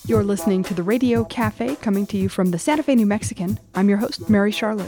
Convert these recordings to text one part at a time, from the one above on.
You're listening to the Radio Cafe, coming to you from the Santa Fe New Mexican. I'm your host, Mary Charlotte.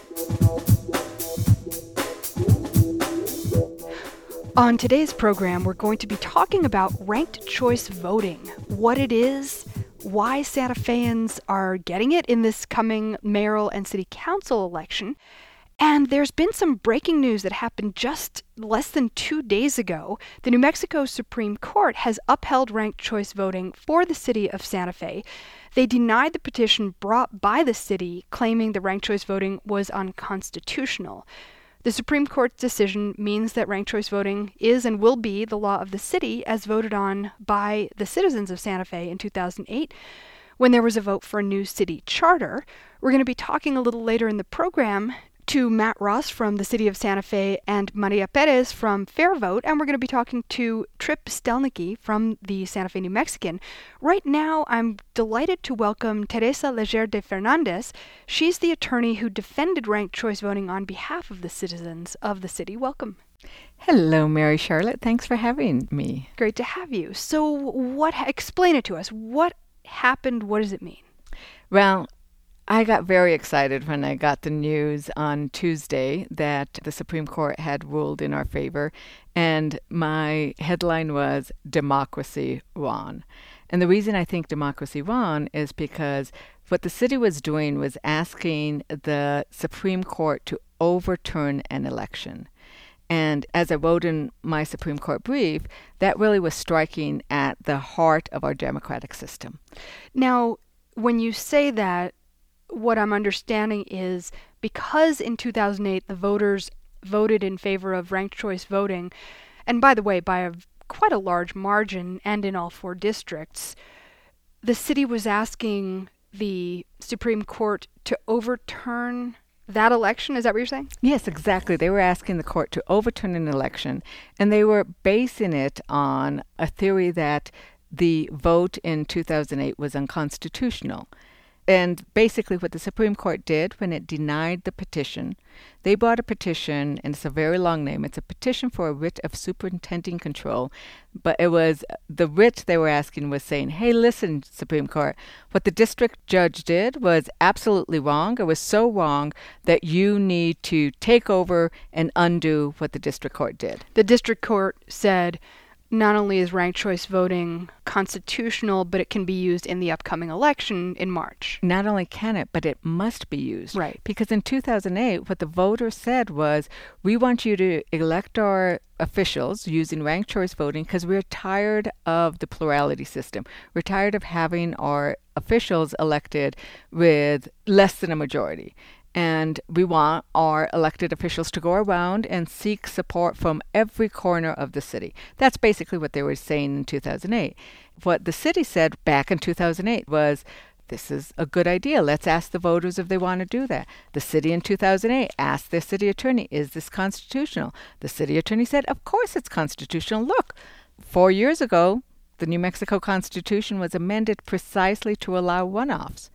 On today's program, we're going to be talking about ranked choice voting, what it is, why Santa Feans are getting it in this coming mayoral and city council election. And there's been some breaking news that happened just less than 2 days ago. The New Mexico Supreme Court has upheld ranked choice voting for the city of Santa Fe. They denied the petition brought by the city, claiming the ranked choice voting was unconstitutional. The Supreme Court's decision means that ranked choice voting is and will be the law of the city as voted on by the citizens of Santa Fe in 2008 when there was a vote for a new city charter. We're going to be talking a little later in the program to Matt Ross from the city of Santa Fe and Maria Perez from Fair Vote, and we're going to be talking to Trip Stelnicki from the Santa Fe New Mexican. Right now, I'm delighted to welcome Teresa Leger de Fernandez. She's the attorney who defended ranked choice voting on behalf of the citizens of the city. Welcome. Hello, Mary Charlotte. Thanks for having me. Great to have you. So explain it to us. What happened? What does it mean? Well, I got very excited when I got the news on Tuesday that the Supreme Court had ruled in our favor, and my headline was Democracy Won. And the reason I think democracy won is because what the city was doing was asking the Supreme Court to overturn an election. And as I wrote in my Supreme Court brief, that really was striking at the heart of our democratic system. Now, when you say that, what I'm understanding is because in 2008 the voters voted in favor of ranked choice voting, and by the way, by quite a large margin and in all 4 districts, the city was asking the Supreme Court to overturn that election. Is that what you're saying? Yes, exactly. They were asking the court to overturn an election, and they were basing it on a theory that the vote in 2008 was unconstitutional. And basically what the Supreme Court did when it denied the petition, they brought a petition, and it's a very long name. It's a petition for a writ of superintending control. But it was the writ they were asking was saying, hey, listen, Supreme Court, what the district judge did was absolutely wrong. It was so wrong that you need to take over and undo what the district court did. The district court said, not only is ranked choice voting constitutional, but it can be used in the upcoming election in March. Not only can it, but it must be used. Right. Because in 2008, what the voters said was, we want you to elect our officials using ranked choice voting because we're tired of the plurality system. We're tired of having our officials elected with less than a majority. And we want our elected officials to go around and seek support from every corner of the city. That's basically what they were saying in 2008. What the city said back in 2008 was, this is a good idea. Let's ask the voters if they want to do that. The city in 2008 asked their city attorney, is this constitutional? The city attorney said, of course it's constitutional. Look, 4 years ago, the New Mexico Constitution was amended precisely to allow one-offs.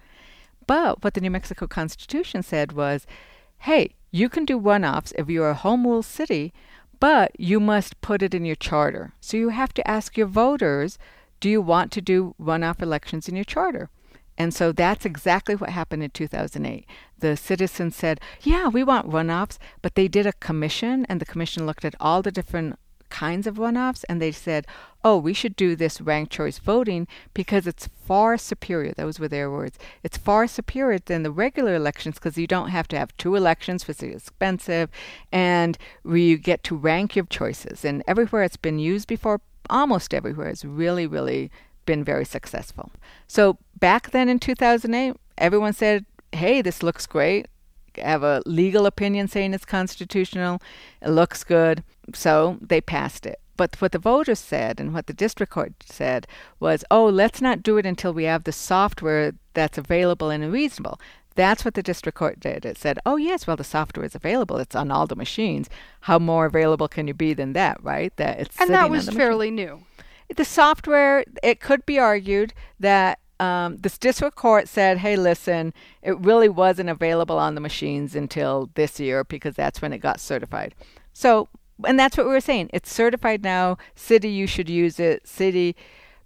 But what the New Mexico Constitution said was, hey, you can do one-offs if you're a home rule city, but you must put it in your charter. So you have to ask your voters, do you want to do one-off elections in your charter? And so that's exactly what happened in 2008. The citizens said, yeah, we want one-offs, but they did a commission, and the commission looked at all the different kinds of one-offs, and they said, oh, we should do this ranked choice voting because it's far superior. Those were their words. It's far superior than the regular elections because you don't have to have 2 elections, which is expensive, and you get to rank your choices. And everywhere it's been used before, almost everywhere, it's really, really been very successful. So back then in 2008, everyone said, hey, this looks great. Have a legal opinion saying it's constitutional. It looks good. So they passed it. But what the voters said and what the district court said was, oh, let's not do it until we have the software that's available and reasonable. That's what the district court did. It said, oh, yes, well, the software is available. It's on all the machines. How more available can you be than that, right? That it's and that was fairly new. The software, it could be argued that this district court said, hey, listen, it really wasn't available on the machines until this year because that's when it got certified. So, and that's what we were saying. It's certified now. City, you should use it. City,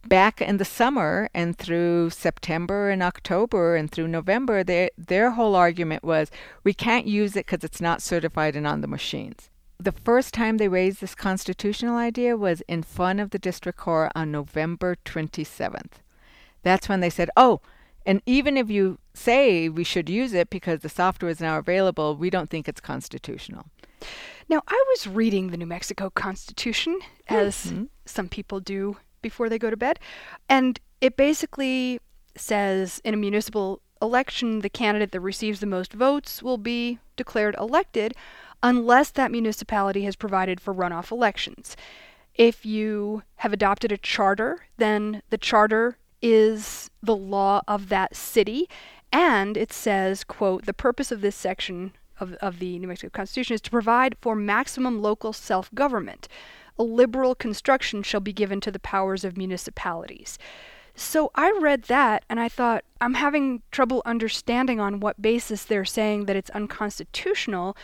back in the summer and through September and October and through November, their whole argument was we can't use it because it's not certified and on the machines. The first time they raised this constitutional idea was in front of the district court on November 27th. That's when they said, oh, and even if you say we should use it because the software is now available, we don't think it's constitutional. Now, I was reading the New Mexico Constitution, as some people do before they go to bed, and it basically says in a municipal election, the candidate that receives the most votes will be declared elected unless that municipality has provided for runoff elections. If you have adopted a charter, then the charter is the law of that city, and it says, quote, the purpose of this section of the New Mexico Constitution is to provide for maximum local self-government. A liberal construction shall be given to the powers of municipalities. So I read that and I thought, I'm having trouble understanding on what basis they're saying that it's unconstitutional.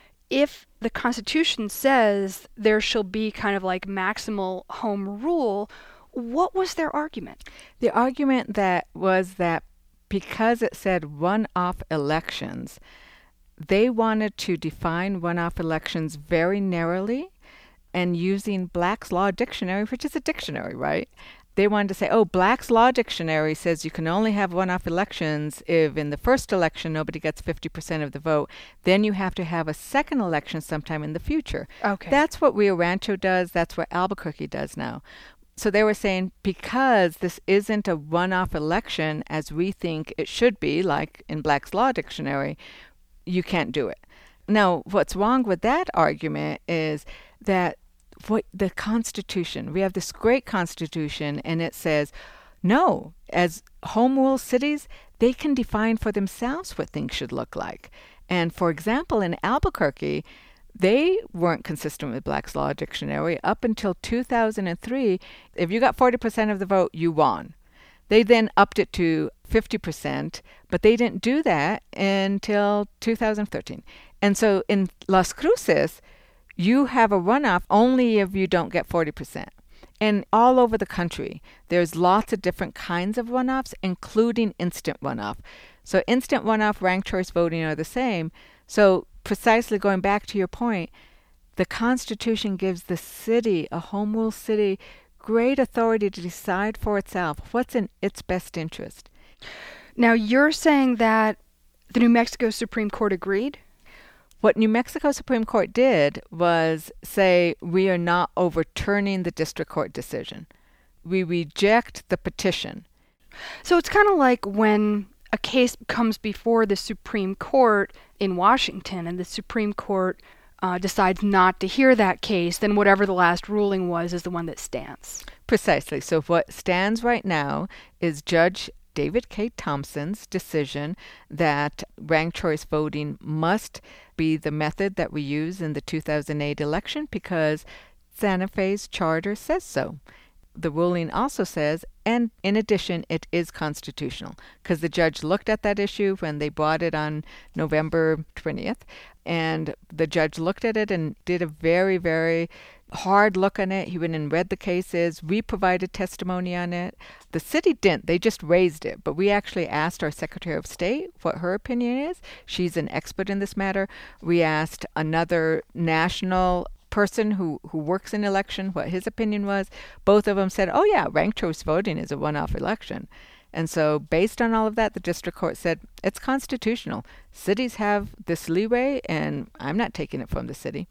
If the Constitution says there shall be kind of like maximal home rule, what was their argument? The argument that was that because it said runoff elections, they wanted to define runoff elections very narrowly and using Black's Law Dictionary, which is a dictionary, right? They wanted to say, oh, Black's Law Dictionary says you can only have runoff elections if in the first election nobody gets 50% of the vote. Then you have to have a second election sometime in the future. Okay. That's what Rio Rancho does. That's what Albuquerque does now. So they were saying because this isn't a runoff election as we think it should be, like in Black's Law Dictionary, you can't do it. Now, what's wrong with that argument is that what the Constitution, we have this great Constitution, and it says, no, as home rule cities, they can define for themselves what things should look like. And for example, in Albuquerque, they weren't consistent with Black's Law Dictionary up until 2003. If you got 40% of the vote, you won. They then upped it to 50%, but they didn't do that until 2013. And so in Las Cruces, you have a runoff only if you don't get 40%. And all over the country, there's lots of different kinds of runoffs, including instant runoff. So instant runoff, ranked choice voting are the same. So precisely going back to your point, the Constitution gives the city, a home rule city, great authority to decide for itself what's in its best interest. Now, you're saying that the New Mexico Supreme Court agreed? What New Mexico Supreme Court did was say we are not overturning the district court decision. We reject the petition. So it's kind of like when a case comes before the Supreme Court in Washington and the Supreme Court decides not to hear that case, then whatever the last ruling was is the one that stands. Precisely. So what stands right now is Judge David K. Thompson's decision that ranked choice voting must be the method that we use in the 2008 election because Santa Fe's charter says so. The ruling also says, and in addition, it is constitutional because the judge looked at that issue when they brought it on November 20th, and the judge looked at it and did a very, very hard look on it. He went and read the cases. We provided testimony on it. The city didn't. They just raised it. But we actually asked our Secretary of State what her opinion is. She's an expert in this matter. We asked another national person who works in election what his opinion was. Both of them said, oh yeah, ranked choice voting is a one-off election. And so based on all of that, the district court said it's constitutional. Cities have this leeway, and I'm not taking it from the city.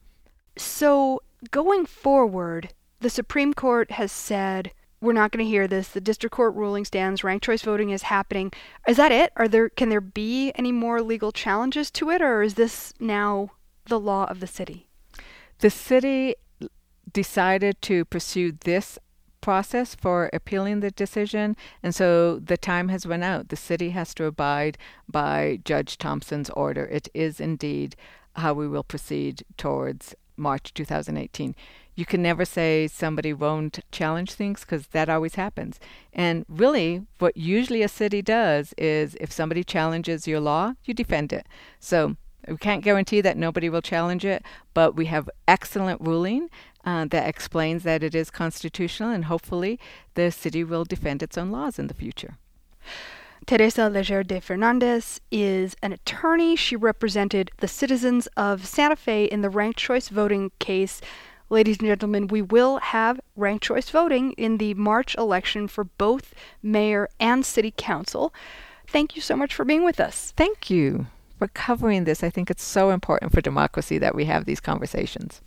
So going forward, the Supreme Court has said, we're not going to hear this. The district court ruling stands. Ranked choice voting is happening. Is that it? Can there be any more legal challenges to it, or is this now the law of the city? The city decided to pursue this process for appealing the decision, and so the time has run out. The city has to abide by Judge Thompson's order. It is indeed how we will proceed towards March 2018. You can never say somebody won't challenge things because that always happens. And really, what usually a city does is if somebody challenges your law, you defend it. So We can't guarantee that nobody will challenge it, but we have excellent ruling that explains that it is constitutional, and hopefully the city will defend its own laws in the future. Teresa Leger de Fernandez is an attorney. She represented the citizens of Santa Fe in the ranked choice voting case. Ladies and gentlemen, we will have ranked choice voting in the March election for both mayor and city council. Thank you so much for being with us. Thank you for covering this. I think it's so important for democracy that we have these conversations.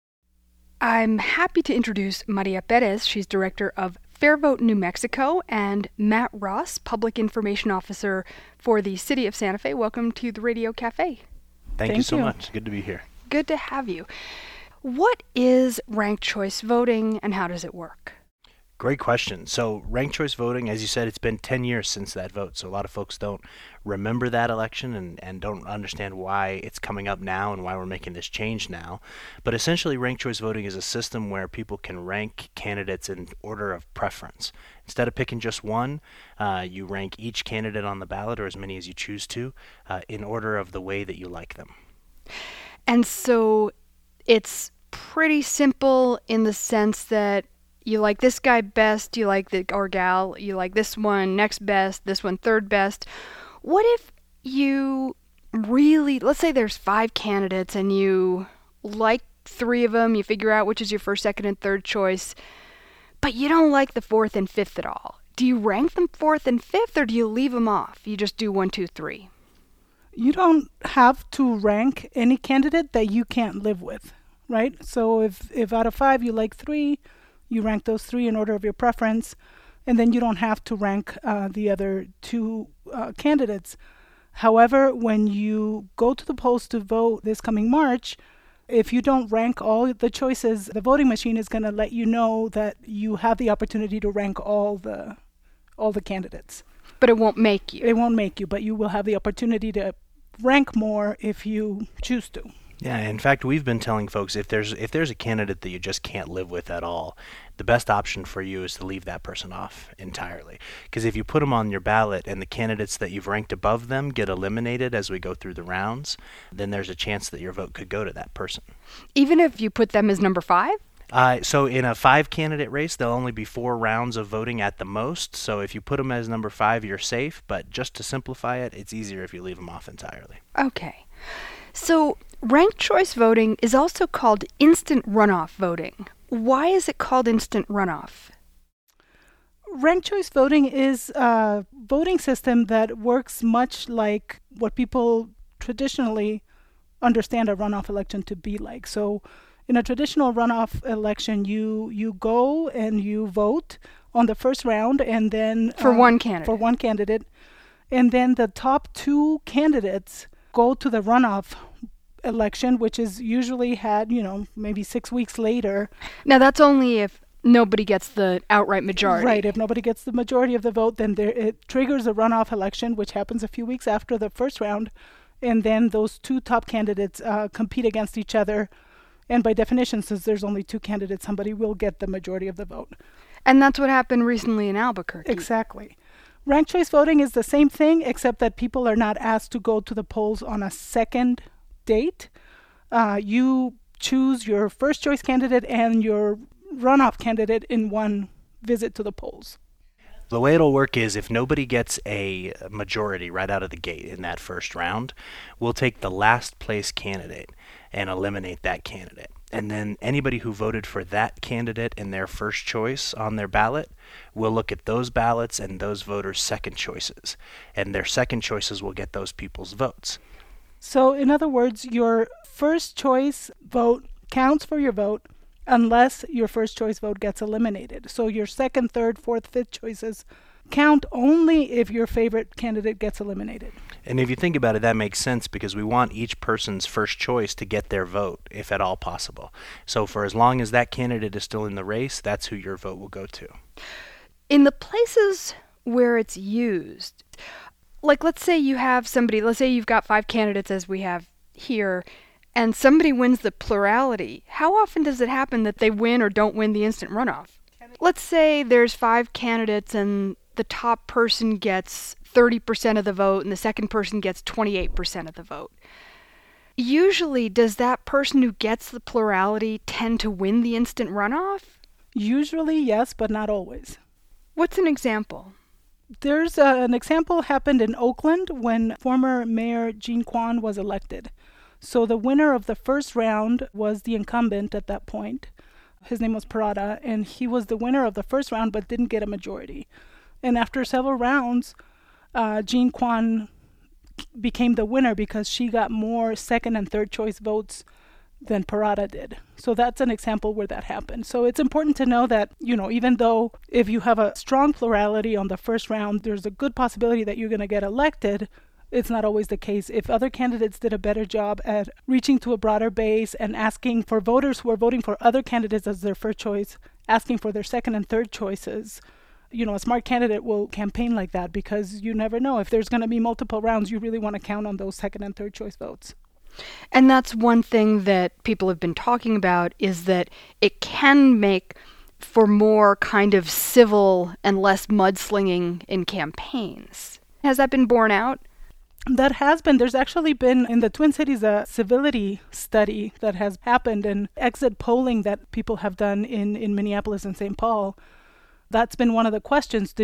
I'm happy to introduce Maria Perez. She's director of Fair Vote New Mexico, and Matt Ross, public information officer for the city of Santa Fe. Welcome to the Radio Cafe. Thank you so much. Good to be here. Good to have you. What is ranked choice voting and how does it work? Great question. So ranked choice voting, as you said, it's been 10 years since that vote. So a lot of folks don't remember that election and don't understand why it's coming up now and why we're making this change now. But essentially, ranked choice voting is a system where people can rank candidates in order of preference. Instead of picking just one, you rank each candidate on the ballot, or as many as you choose to, in order of the way that you like them. And so it's pretty simple in the sense that you like this guy best, you like or gal, you like this one next best, this one third best. What if you really, let's say there's 5 candidates and you like 3 of them, you figure out which is your first, second, and third choice, but you don't like the 4th and 5th at all. Do you rank them 4th and 5th, or do you leave them off? You just do 1, 2, 3. You don't have to rank any candidate that you can't live with, right? So if out of 5 you like 3, you rank those 3 in order of your preference, and then you don't have to rank the other 2 candidates. However, when you go to the polls to vote this coming March, if you don't rank all the choices, the voting machine is going to let you know that you have the opportunity to rank all the candidates. But it won't make you. It won't make you, but you will have the opportunity to rank more if you choose to. Yeah, in fact, we've been telling folks if there's a candidate that you just can't live with at all, the best option for you is to leave that person off entirely. Because if you put them on your ballot and the candidates that you've ranked above them get eliminated as we go through the rounds, then there's a chance that your vote could go to that person. Even if you put them as number 5? So in a 5-candidate race, there'll only be 4 rounds of voting at the most. So if you put them as number 5, you're safe. But just to simplify it, it's easier if you leave them off entirely. Okay. So ranked choice voting is also called instant runoff voting. Why is it called instant runoff? Ranked choice voting is a voting system that works much like what people traditionally understand a runoff election to be like. So in a traditional runoff election, you go and you vote on the first round, and then for one candidate. For one candidate. And then the top 2 candidates go to the runoff election, which is usually had, maybe 6 weeks later. Now that's only if nobody gets the outright majority. Right. If nobody gets the majority of the vote, then it triggers a runoff election, which happens a few weeks after the first round. And then those 2 top candidates compete against each other. And by definition, since there's only 2 candidates, somebody will get the majority of the vote. And that's what happened recently in Albuquerque. Exactly. Ranked choice voting is the same thing, except that people are not asked to go to the polls on a second date. You choose your first choice candidate and your runoff candidate in one visit to the polls. The way it'll work is if nobody gets a majority right out of the gate in that first round, we'll take the last place candidate and eliminate that candidate. And then anybody who voted for that candidate in their first choice on their ballot, we'll look at those ballots and those voters' second choices. And their second choices will get those people's votes. So in other words, your first choice vote counts for your vote unless your first choice vote gets eliminated. So your second, third, fourth, fifth choices count only if your favorite candidate gets eliminated. And if you think about it, that makes sense because we want each person's first choice to get their vote, if at all possible. So for as long as that candidate is still in the race, that's who your vote will go to. In the places where it's used, like let's say you have somebody, let's say you've got 5 candidates as we have here, and somebody wins the plurality. How often does it happen that they win or don't win the instant runoff? Let's say there's 5 candidates and the top person gets 30% of the vote and the second person gets 28% of the vote. Usually, does that person who gets the plurality tend to win the instant runoff? Usually, yes, but not always. What's an example? There's an example happened in Oakland when former Mayor Jean Quan was elected. So the winner of the first round was the incumbent at that point. His name was Parada, and he was the winner of the first round but didn't get a majority. And after several rounds, Jean Quan became the winner because she got more second and third choice votes than Parada did. So that's an example where that happened. So it's important to know that, even though if you have a strong plurality on the first round, there's a good possibility that you're going to get elected. It's not always the case. If other candidates did a better job at reaching to a broader base and asking for voters who are voting for other candidates as their first choice, asking for their second and third choices, a smart candidate will campaign like that because you never know. If there's going to be multiple rounds, you really want to count on those second and third choice votes. And that's one thing that people have been talking about, is that it can make for more kind of civil and less mudslinging in campaigns. Has that been borne out? That has been. There's actually been in the Twin Cities a civility study that has happened, and exit polling that people have done in Minneapolis and St. Paul. That's been one of the questions.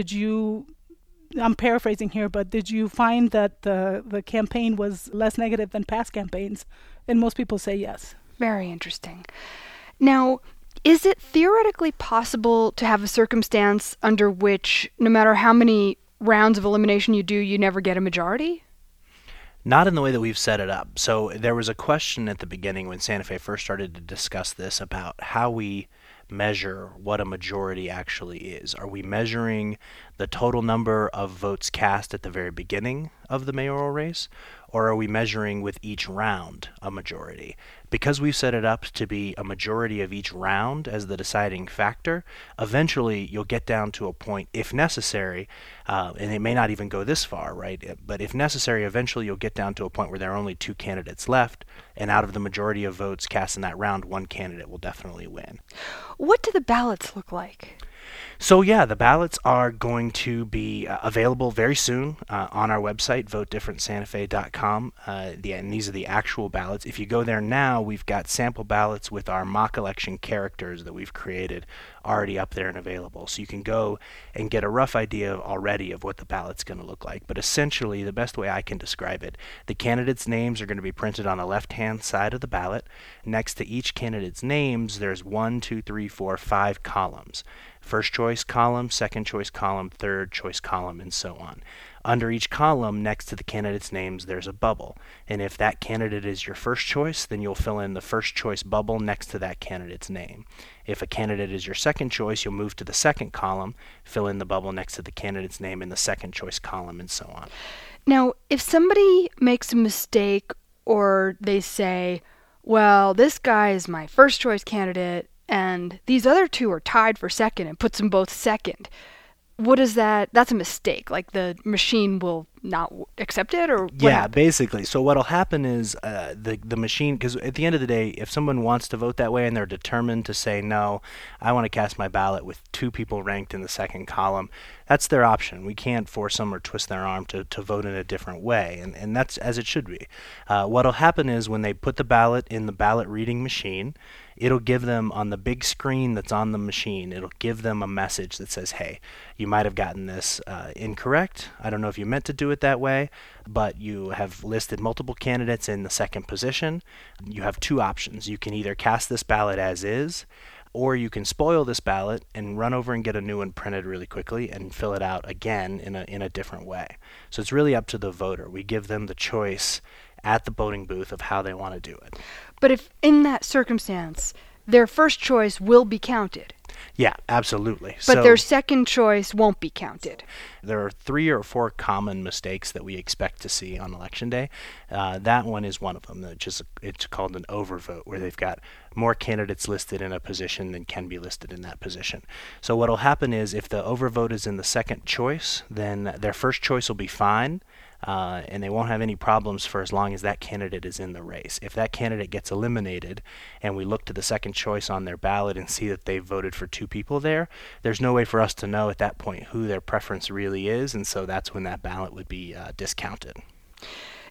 I'm paraphrasing here, but did you find that the campaign was less negative than past campaigns? And most people say yes. Very interesting. Now, is it theoretically possible to have a circumstance under which, no matter how many rounds of elimination you do, you never get a majority? Not in the way that we've set it up. So there was a question at the beginning when Santa Fe first started to discuss this about how we measure what a majority actually is. Are we measuring the total number of votes cast at the very beginning of the mayoral race, or are we measuring with each round a majority? Because we've set it up to be a majority of each round as the deciding factor, eventually you'll get down to a point, if necessary, and it may not even go this far, right? But if necessary, eventually you'll get down to a point where there are only two candidates left, and out of the majority of votes cast in that round, one candidate will definitely win. What do the ballots look like? So yeah, the ballots are going to be available very soon on our website, votedifferentsantafe.com. And these are the actual ballots. If you go there now, we've got sample ballots with our mock election characters that we've created already up there and available. So you can go and get a rough idea already of what the ballot's going to look like. But essentially, the best way I can describe it, the candidates' names are going to be printed on the left-hand side of the ballot. Next to each candidate's names, there's 5 columns. First choice column, second choice column, third choice column, and so on. Under each column, next to the candidate's names, there's a bubble. And if that candidate is your first choice, then you'll fill in the first choice bubble next to that candidate's name. If a candidate is your second choice, you'll move to the second column, fill in the bubble next to the candidate's name in the second choice column, and so on. Now, if somebody makes a mistake, or they say, well, this guy is my first choice candidate, and these other two are tied for second, and puts them both second, what is that? That's a mistake. Like, the machine will not accept it, or what happens? Basically. So what'll happen is the machine, because at the end of the day, if someone wants to vote that way and they're determined to say, no, I want to cast my ballot with two people ranked in the second column, that's their option. We can't force them or twist their arm to vote in a different way, and that's as it should be. What'll happen is when they put the ballot in the ballot reading machine, it'll give them on the big screen that's on the machine, it'll give them a message that says, hey, you might have gotten this incorrect. I don't know if you meant to do it that way, but you have listed multiple candidates in the second position. You have two options. You can either cast this ballot as is, or you can spoil this ballot and run over and get a new one printed really quickly and fill it out again in a different way. So it's really up to the voter. We give them the choice at the voting booth of how they want to do it. But if in that circumstance, their first choice will be counted. Yeah, absolutely. But their second choice won't be counted. There are 3 or 4 common mistakes that we expect to see on Election Day. That one is one of them. It's called an overvote, where they've got more candidates listed in a position than can be listed in that position. So what will happen is if the overvote is in the second choice, then their first choice will be fine. And they won't have any problems for as long as that candidate is in the race. If that candidate gets eliminated and we look to the second choice on their ballot and see that they voted for 2 people there's no way for us to know at that point who their preference really is, and so that's when that ballot would be discounted.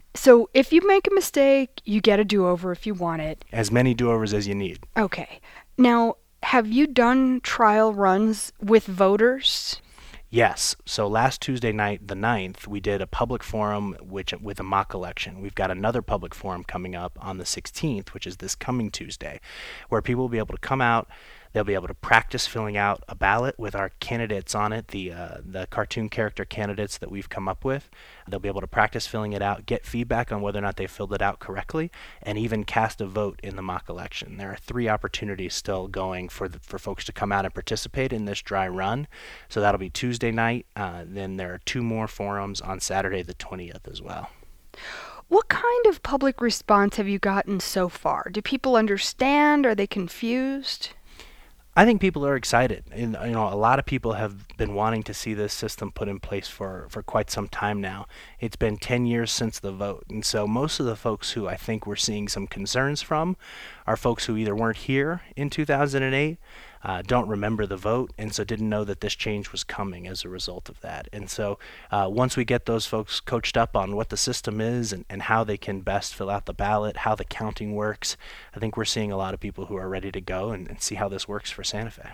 So if you make a mistake, you get a do-over if you want it. As many do-overs as you need. Okay. Now, have you done trial runs with voters? Yes. So last Tuesday night, the 9th, we did a public forum with a mock election. We've got another public forum coming up on the 16th, which is this coming Tuesday, where people will be able to come out. They'll be able to practice filling out a ballot with our candidates on it, the cartoon character candidates that we've come up with. They'll be able to practice filling it out, get feedback on whether or not they filled it out correctly, and even cast a vote in the mock election. There are 3 opportunities still going for folks to come out and participate in this dry run. So that'll be Tuesday night. Then there are 2 more forums on Saturday the 20th as well. What kind of public response have you gotten so far? Do people understand? Are they confused? I think people are excited. And, a lot of people have been wanting to see this system put in place for quite some time now. It's been 10 years since the vote. And so most of the folks who I think we're seeing some concerns from are folks who either weren't here in 2008, don't remember the vote, and so didn't know that this change was coming as a result of that. And so once we get those folks coached up on what the system is and how they can best fill out the ballot, how the counting works, I think we're seeing a lot of people who are ready to go and see how this works for Santa Fe.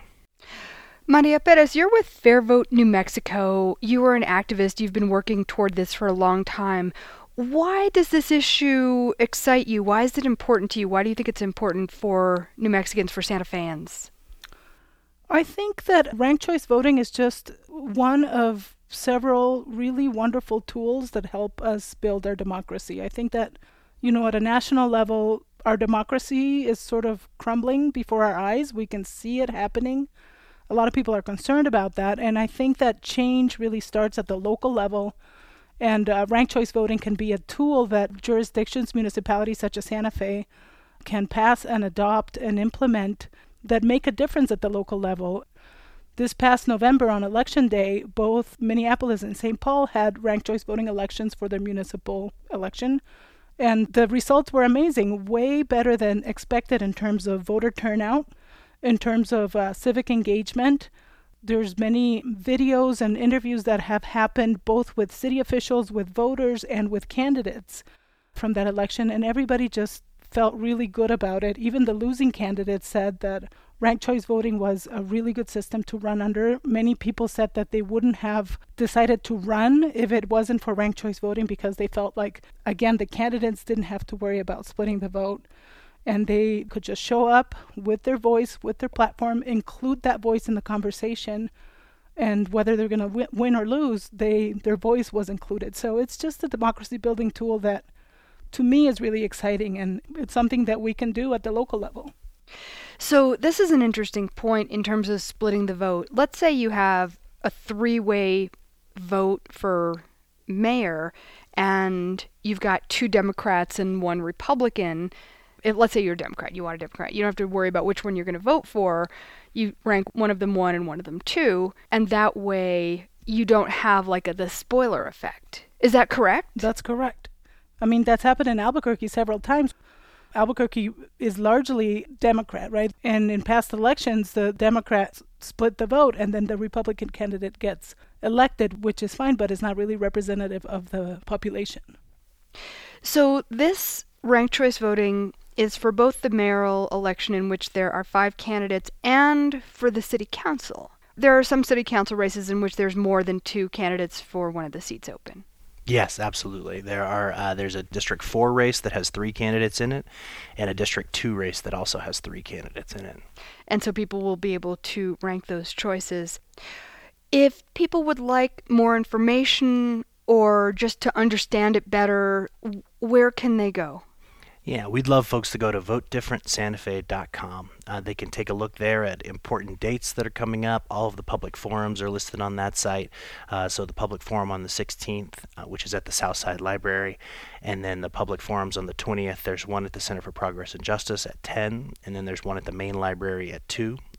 Maria Perez, you're with Fair Vote New Mexico. You are an activist. You've been working toward this for a long time. Why does this issue excite you? Why is it important to you? Why do you think it's important for New Mexicans, for Santa Feans? I think that ranked choice voting is just one of several really wonderful tools that help us build our democracy. I think that, at a national level, our democracy is sort of crumbling before our eyes. We can see it happening. A lot of people are concerned about that, and I think that change really starts at the local level. And ranked choice voting can be a tool that jurisdictions, municipalities such as Santa Fe, can pass and adopt and implement that make a difference at the local level. This past November on Election Day, both Minneapolis and St. Paul had ranked choice voting elections for their municipal election. And the results were amazing, way better than expected in terms of voter turnout, in terms of civic engagement. There's many videos and interviews that have happened both with city officials, with voters, and with candidates from that election, and everybody just felt really good about it. Even the losing candidates said that ranked choice voting was a really good system to run under. Many people said that they wouldn't have decided to run if it wasn't for ranked choice voting because they felt like, again, the candidates didn't have to worry about splitting the vote. And they could just show up with their voice, with their platform, include that voice in the conversation. And whether they're going to win or lose, their voice was included. So it's just a democracy building tool that, to me, is really exciting. And it's something that we can do at the local level. So this is an interesting point in terms of splitting the vote. Let's say you have a 3-way vote for mayor, and you've got 2 Democrats and 1 Republican. Let's say you're a Democrat, you want a Democrat. You don't have to worry about which one you're going to vote for. You rank one of them 1 and one of them 2, and that way you don't have the spoiler effect. Is that correct? That's correct. I mean, that's happened in Albuquerque several times. Albuquerque is largely Democrat, right? And in past elections, the Democrats split the vote, and then the Republican candidate gets elected, which is fine, but is not really representative of the population. So this ranked choice voting is for both the mayoral election, in which there are 5 candidates, and for the city council. There are some city council races in which there's more than 2 candidates for one of the seats open. Yes, absolutely. There's a District 4 race that has 3 candidates in it, and a District 2 race that also has 3 candidates in it. And so people will be able to rank those choices. If people would like more information or just to understand it better, where can they go? Yeah, we'd love folks to go to votedifferentsantafe.com. They can take a look there at important dates that are coming up. All of the public forums are listed on that site. So the public forum on the 16th, which is at the Southside Library, and then the public forums on the 20th. There's one at the Center for Progress and Justice at 10, and then there's one at the main library at 2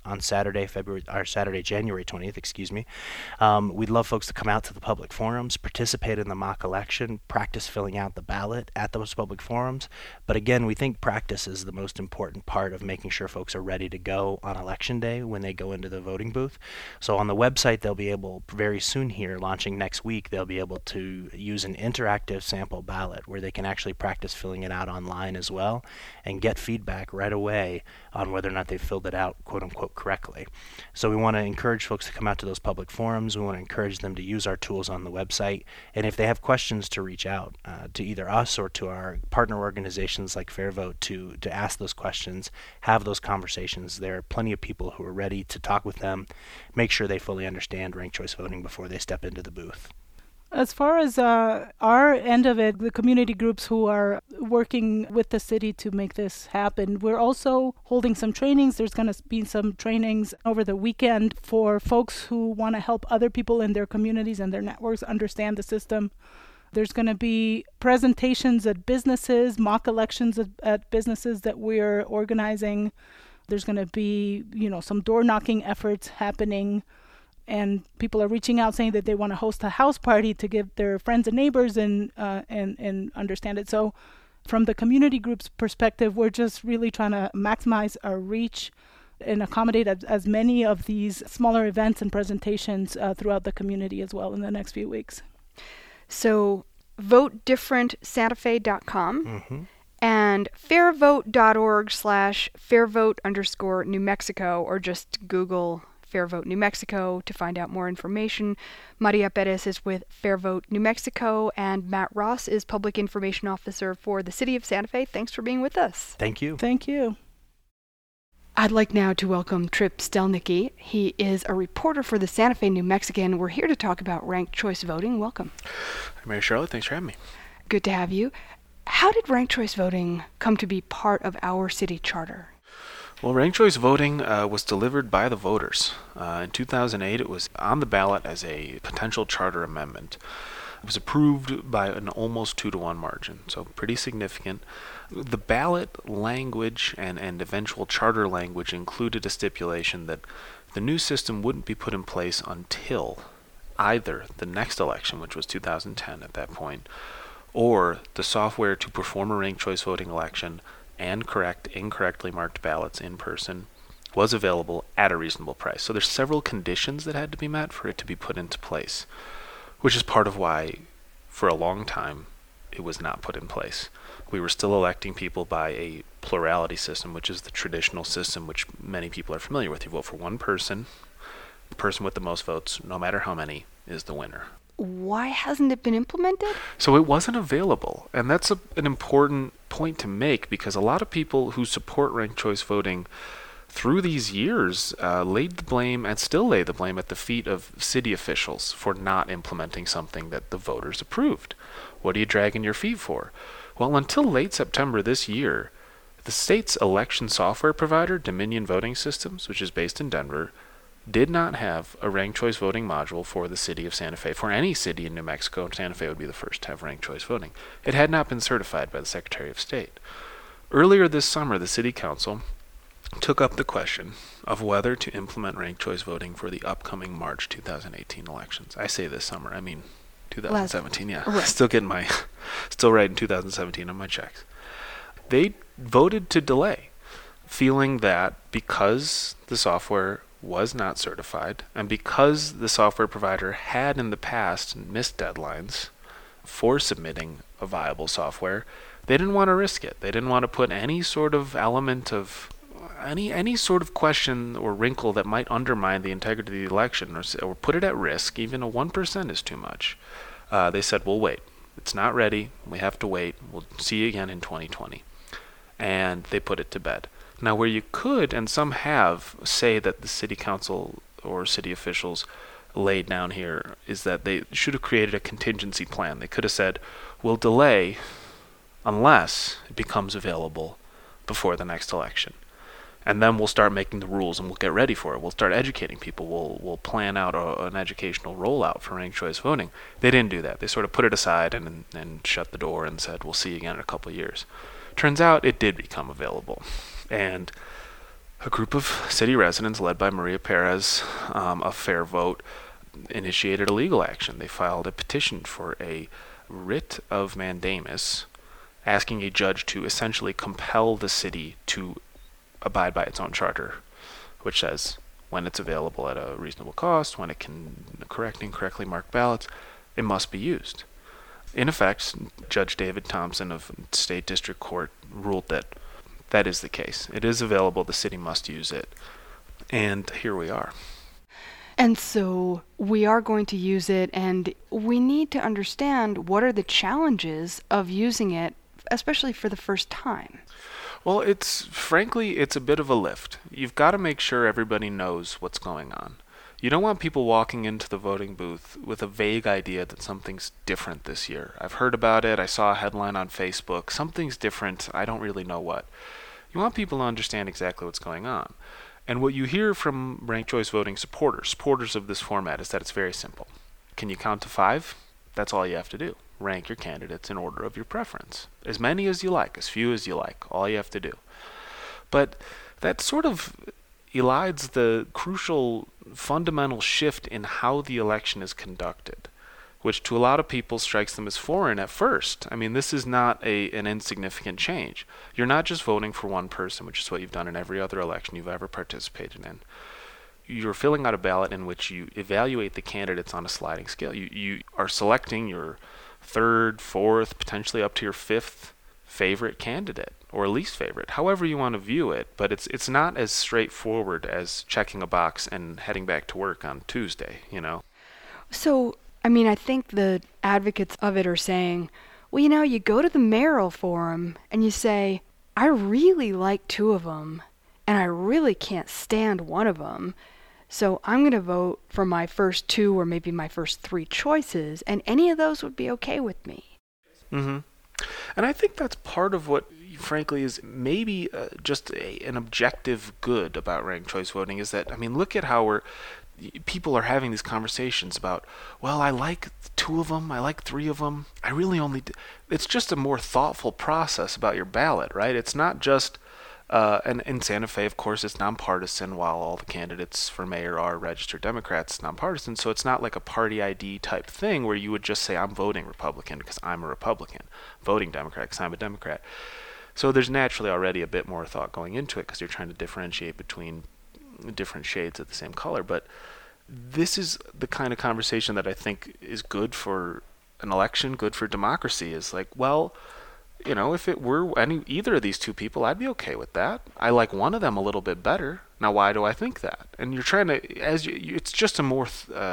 on Saturday, January 20th, excuse me. We'd love folks to come out to the public forums, participate in the mock election, practice filling out the ballot at those public forums. But again, we think practice is the most important part of making sure folks are ready to go on election day when they go into the voting booth. So on the website, they'll be able, very soon here, launching next week, they'll be able to use an interactive sample ballot where they can actually practice filling it out online as well and get feedback right away on whether or not they filled it out, quote unquote, correctly. So we want to encourage folks to come out to those public forums. We want to encourage them to use our tools on the website. And if they have questions, to reach out to either us or to our partner organizations like Fair Vote to ask those questions, have those conversations. There are plenty of people who are ready to talk with them, make sure they fully understand ranked choice voting before they step into the booth. As far as our end of it, the community groups who are working with the city to make this happen, we're also holding some trainings. There's going to be some trainings over the weekend for folks who want to help other people in their communities and their networks understand the system. There's going to be presentations at businesses, mock elections at businesses that we're organizing. There's going to be, some door knocking efforts happening. And people are reaching out saying that they want to host a house party to give their friends and neighbors and understand it. So from the community group's perspective, we're just really trying to maximize our reach and accommodate as many of these smaller events and presentations throughout the community as well in the next few weeks. So votedifferentsantafe.com Mm-hmm. and fairvote.org/fairvote_New Mexico, or just Google Fair Vote New Mexico to find out more information. Maria Perez is with Fair Vote New Mexico, and Matt Ross is Public Information Officer for the City of Santa Fe. Thanks for being with us. Thank you. Thank you. I'd like now to welcome Trip Stelnicki. He is a reporter for the Santa Fe New Mexican. We're here to talk about ranked choice voting. Welcome. Hi, Mary Charlotte. Thanks for having me. Good to have you. How did ranked choice voting come to be part of our city charter? Well, ranked choice voting was delivered by the voters. In 2008, it was on the ballot as a potential charter amendment. It was approved by an almost 2-to-1 margin, so pretty significant. The ballot language and eventual charter language included a stipulation that the new system wouldn't be put in place until either the next election, which was 2010 at that point, or the software to perform a ranked choice voting election and correct incorrectly marked ballots in person was available at a reasonable price. So there's several conditions that had to be met for it to be put into place, which is part of why for a long time it was not put in place. We were still electing people by a plurality system, which is the traditional system which many people are familiar with. You vote for one person, the person with the most votes, no matter how many, is the winner. Why hasn't it been implemented? So it wasn't available, and that's an important point to make, because a lot of people who support ranked choice voting through these years laid the blame and still lay the blame at the feet of city officials for not implementing something that the voters approved. What are you dragging your feet for? Well, until late September this year, the state's election software provider, Dominion Voting Systems, which is based in Denver, did not have a ranked choice voting module for the city of Santa Fe. For any city in New Mexico, Santa Fe would be the first to have ranked choice voting. It had not been certified by the Secretary of State. Earlier this summer, the City Council took up the question of whether to implement ranked choice voting for the upcoming March 2018 elections. I say this summer, I mean 2017, yeah. Right. Still writing 2017 on my checks. They voted to delay, feeling that because the software was not certified, and because the software provider had in the past missed deadlines for submitting a viable software, they didn't want to risk it. They didn't want to put any sort of element of any sort of question or wrinkle that might undermine the integrity of the election or put it at risk. Even a 1% is too much. They said, we'll wait. It's not ready. We have to wait. We'll see you again in 2020. And they put it to bed. Now, where you could, and some have, say that the city council or city officials laid down here, is that they should have created a contingency plan. They could have said, we'll delay unless it becomes available before the next election. And then we'll start making the rules and we'll get ready for it. We'll start educating people. We'll plan out an educational rollout for ranked choice voting. They didn't do that. They sort of put it aside and shut the door and said, we'll see you again in a couple of years. Turns out it did become available. And a group of city residents led by Maria Perez, a Fair Vote, initiated a legal action. They filed a petition for a writ of mandamus, asking a judge to essentially compel the city to abide by its own charter, which says when it's available at a reasonable cost, when it can correct and correctly mark ballots, it must be used. In effect, Judge David Thompson of State District Court ruled that that is the case. It is available, the city must use it. And here we are. And so we are going to use it, and we need to understand what are the challenges of using it, especially for the first time. Well, frankly, it's a bit of a lift. You've got to make sure everybody knows what's going on. You don't want people walking into the voting booth with a vague idea that something's different this year. I've heard about it. I saw a headline on Facebook. Something's different. I don't really know what. You want people to understand exactly what's going on. And what you hear from ranked choice voting supporters of this format, is that it's very simple. Can you count to 5? That's all you have to do. Rank your candidates in order of your preference. As many as you like, as few as you like. All you have to do. But that sort of elides the crucial fundamental shift in how the election is conducted, which to a lot of people strikes them as foreign at first. I mean, this is not an insignificant change. You're not just voting for one person, which is what you've done in every other election you've ever participated in. You're filling out a ballot in which you evaluate the candidates on a sliding scale. You are selecting your third, fourth, potentially up to your fifth favorite candidate, or least favorite, however you want to view it. But it's not as straightforward as checking a box and heading back to work on Tuesday, So, I mean, I think the advocates of it are saying, well, you go to the mayoral forum and you say, I really like 2 of them, and I really can't stand one of them, so I'm going to vote for my first 2 or maybe my first 3 choices, and any of those would be okay with me. Mm-hmm. And I think that's part of what, frankly, is maybe just an objective good about ranked choice voting, is that, I mean, look at how people are having these conversations about, well, I like 2 of them, I like 3 of them, I really only it's just a more thoughtful process about your ballot, right? It's not just and in Santa Fe, of course, it's nonpartisan, while all the candidates for mayor are registered Democrats, nonpartisan. So it's not like a party ID type thing where you would just say, I'm voting Republican because I'm a Republican, voting Democrat because I'm a Democrat. So there's naturally already a bit more thought going into it because you're trying to differentiate between different shades of the same color. But this is the kind of conversation that I think is good for an election, good for democracy, is like, well, if it were either of these 2 people, I'd be okay with that. I like one of them a little bit better. Now, why do I think that? And you're trying to, it's just a more,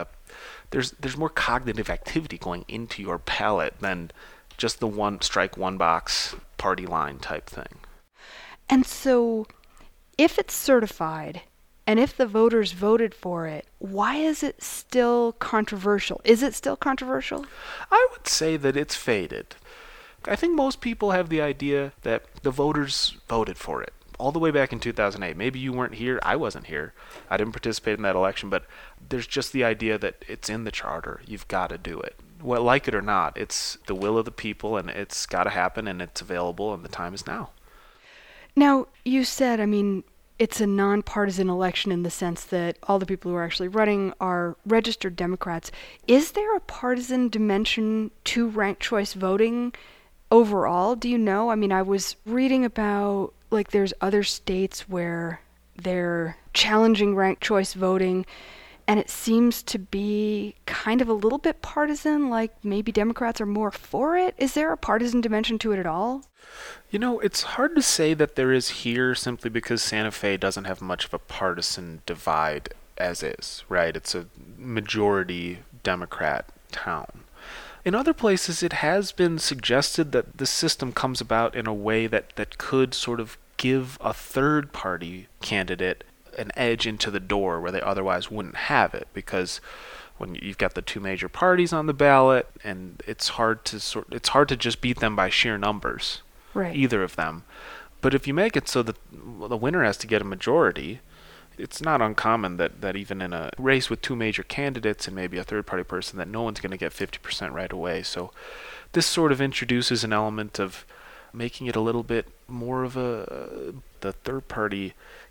there's more cognitive activity going into your ballot than just the strike one box party line type thing. And so, if it's certified, and if the voters voted for it, why is it still controversial? Is it still controversial? I would say that it's faded. I think most people have the idea that the voters voted for it all the way back in 2008. Maybe you weren't here. I wasn't here. I didn't participate in that election, but there's just the idea that it's in the charter. You've got to do it. Well, like it or not, it's the will of the people, and it's got to happen, and it's available, and the time is now. Now, you said, it's a nonpartisan election in the sense that all the people who are actually running are registered Democrats. Is there a partisan dimension to ranked choice voting overall? Do you know? I was reading about, there's other states where they're challenging ranked choice voting, and it seems to be kind of a little bit partisan, like maybe Democrats are more for it. Is there a partisan dimension to it at all? It's hard to say that there is here, simply because Santa Fe doesn't have much of a partisan divide as is, right? It's a majority Democrat town. In other places, it has been suggested that the system comes about in a way that could sort of give a third-party candidate an edge into the door where they otherwise wouldn't have it, because when you've got the 2 major parties on the ballot, and it's hard to just beat them by sheer numbers, right? Either of them. But if you make it so that the winner has to get a majority, it's not uncommon that even in a race with 2 major candidates and maybe a third-party person, that no one's going to get 50% right away. So this sort of introduces an element of making it a little bit more of the third-party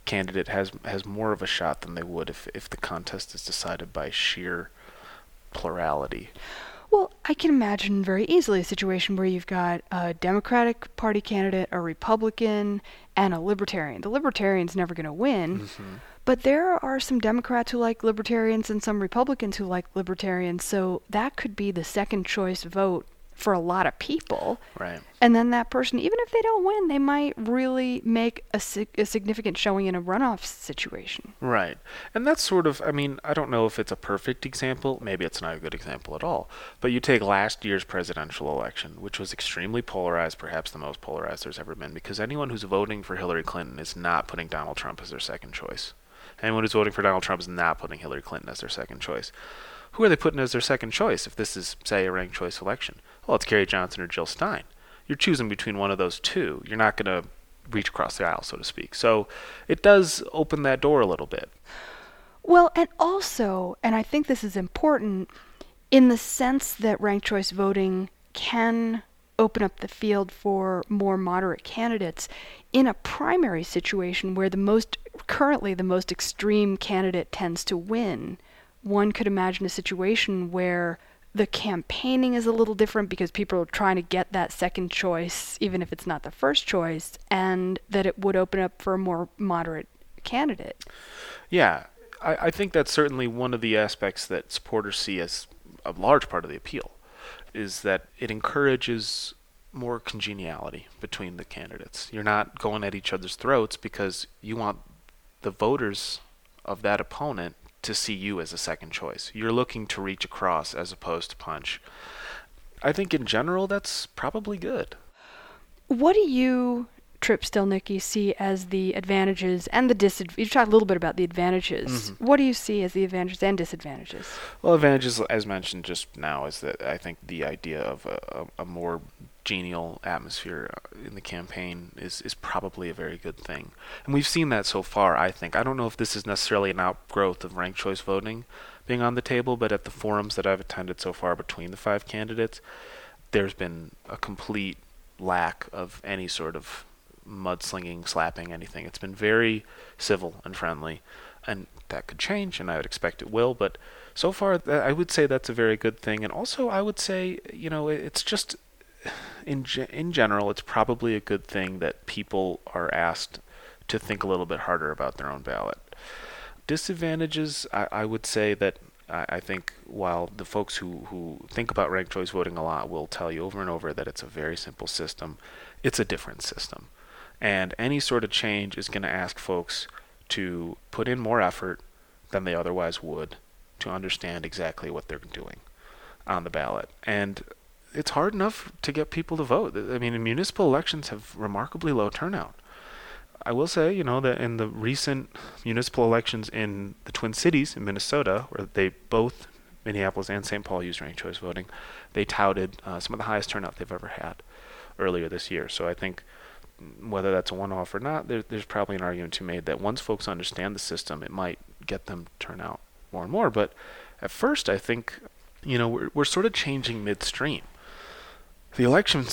candidate has more of a shot than they would if the contest is decided by sheer plurality. Well, I can imagine very easily a situation where you've got a Democratic Party candidate, a Republican, and a Libertarian. The Libertarian's never going to win, Mm-hmm. but there are some Democrats who like Libertarians and some Republicans who like Libertarians, so that could be the second choice vote for a lot of people. Right. And then that person, even if they don't win, they might really make a significant showing in a runoff situation. Right. And that's sort of, I mean, I don't know if it's a perfect example. Maybe it's not a good example at all. But you take last year's presidential election, which was extremely polarized, perhaps the most polarized there's ever been, because anyone who's voting for Hillary Clinton is not putting Donald Trump as their second choice. Anyone who's voting for Donald Trump is not putting Hillary Clinton as their second choice. Who are they putting as their second choice if this is, say, a ranked choice election? Well, it's Gary Johnson or Jill Stein. You're choosing between one of those two. You're not going to reach across the aisle, so to speak. So it does open that door a little bit. Well, and also, and I think this is important, in the sense that ranked choice voting can open up the field for more moderate candidates in a primary situation where currently the most extreme candidate tends to win. One could imagine a situation where the campaigning is a little different because people are trying to get that second choice, even if it's not the first choice, and that it would open up for a more moderate candidate. Yeah, I think that's certainly one of the aspects that supporters see as a large part of the appeal, is that it encourages more congeniality between the candidates. You're not going at each other's throats because you want the voters of that opponent to see you as a second choice. You're looking to reach across as opposed to punch. I think in general that's probably good. What do you, Trip Stelnicki, see as the advantages and the disadvantages? You talked a little bit about the advantages. Mm-hmm. What do you see as the advantages and disadvantages? Well, advantages, as mentioned just now, is that I think the idea of a more genial atmosphere in the campaign is probably a very good thing. And we've seen that so far, I think. I don't know if this is necessarily an outgrowth of ranked choice voting being on the table, but at the forums that I've attended so far between the 5 candidates, there's been a complete lack of any sort of mudslinging, slapping, anything. It's been very civil and friendly, and that could change, and I would expect it will, but so far I would say that's a very good thing. And also I would say, it's just in general, it's probably a good thing that people are asked to think a little bit harder about their own ballot. Disadvantages, I would say that I think while the folks who think about ranked choice voting a lot will tell you over and over that it's a very simple system, it's a different system. And any sort of change is going to ask folks to put in more effort than they otherwise would to understand exactly what they're doing on the ballot. And it's hard enough to get people to vote. I mean, municipal elections have remarkably low turnout. I will say, that in the recent municipal elections in the Twin Cities in Minnesota, where they both, Minneapolis and St. Paul, used ranked choice voting, they touted some of the highest turnout they've ever had earlier this year. So I think whether that's a one-off or not, there's probably an argument to be made that once folks understand the system, it might get them to turn out more and more. But at first, I think, we're sort of changing midstream. The election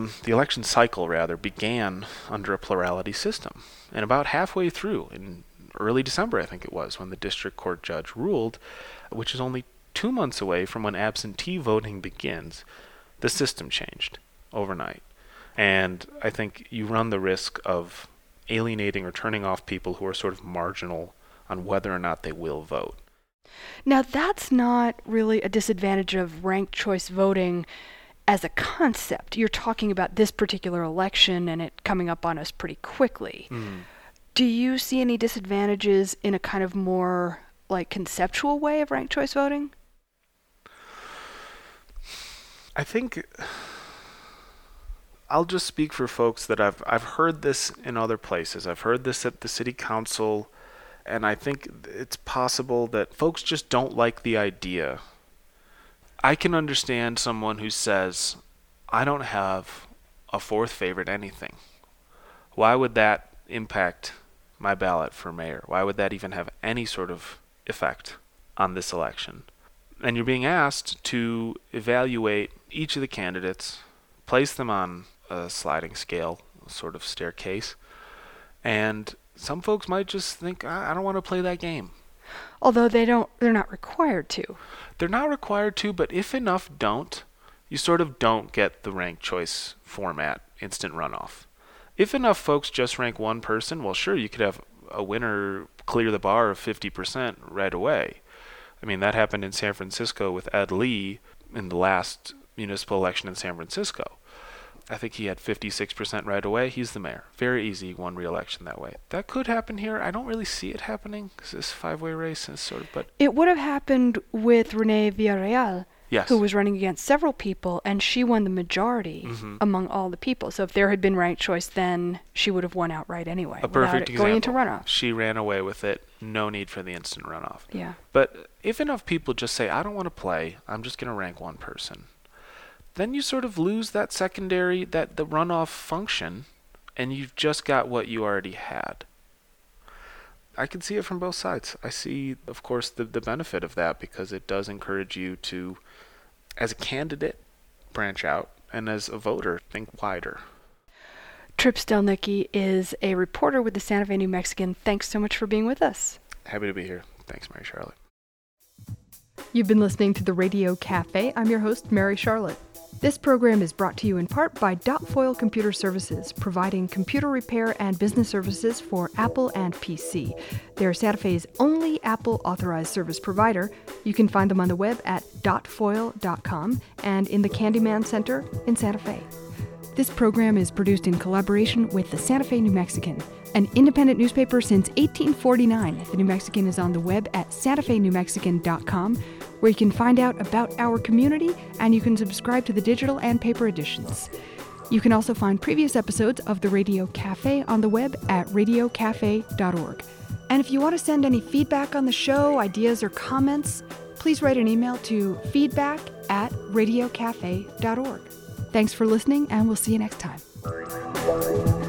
cycle began under a plurality system. And about halfway through, in early December, I think it was, when the district court judge ruled, which is only 2 months away from when absentee voting begins, the system changed overnight. And I think you run the risk of alienating or turning off people who are sort of marginal on whether or not they will vote. Now, that's not really a disadvantage of ranked choice voting as a concept. You're talking about this particular election and it coming up on us pretty quickly. Do you see any disadvantages in a kind of more conceptual way of ranked choice voting? I think I'll just speak for folks that I've heard this in other places. I've heard this at the city council, and I think it's possible that folks just don't like the idea. I can understand someone who says, I don't have a fourth favorite anything. Why would that impact my ballot for mayor? Why would that even have any sort of effect on this election? And you're being asked to evaluate each of the candidates, place them on a sliding scale, a sort of staircase, and some folks might just think, I don't want to play that game. Although they're not required to. They're not required to, but if enough don't, you sort of don't get the ranked choice format instant runoff. If enough folks just rank one person, well, sure, you could have a winner clear the bar of 50% right away. I mean, that happened in San Francisco with Ed Lee in the last municipal election in San Francisco. I think he had 56% right away. He's the mayor. Very easy, won re-election that way. That could happen here. I don't really see it happening because this five-way race is sort of, but It would have happened with Renee Villarreal, yes. who was running against several people, and she won the majority among all the people. So if there had been ranked choice, then she would have won outright anyway. A perfect without it going into example. runoff. She ran away with it. No need for the instant runoff. Yeah. But if enough people just say, I don't want to play, I'm just going to rank one person, then you sort of lose that secondary, the runoff function, and you've just got what you already had. I can see it from both sides. I see, of course, the benefit of that because it does encourage you to, as a candidate, branch out, and as a voter, think wider. Trip Stelnicki is a reporter with the Santa Fe New Mexican. Thanks so much for being with us. Happy to be here. Thanks, Mary Charlotte. You've been listening to the Radio Cafe. I'm your host, Mary Charlotte. This program is brought to you in part by Dotfoil Computer Services, providing computer repair and business services for Apple and PC. They're Santa Fe's only Apple authorized service provider. You can find them on the web at dotfoil.com and in the Candyman Center in Santa Fe. This program is produced in collaboration with the Santa Fe New Mexican, an independent newspaper since 1849. The New Mexican is on the web at santafenewmexican.com, where you can find out about our community and you can subscribe to the digital and paper editions. You can also find previous episodes of the Radio Cafe on the web at radiocafe.org. And if you want to send any feedback on the show, ideas, or comments, please write an email to feedback@radiocafe.org. Thanks for listening, and we'll see you next time.